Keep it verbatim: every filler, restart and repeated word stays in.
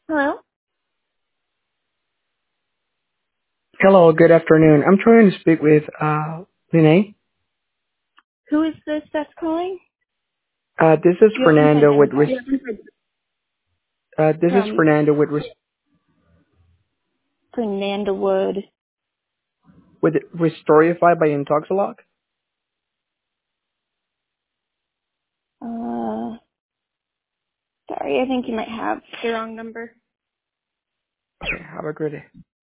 Hello? Hello, good afternoon. I'm trying to speak with uh Lene. Who is this that's calling? Uh this is You haven't said Fernando with info. res- uh this is From Fernando with res- Fernanda Wood. with Restorify by Intoxilog. Uh, sorry, I think you might have the wrong number. Okay, have a great day.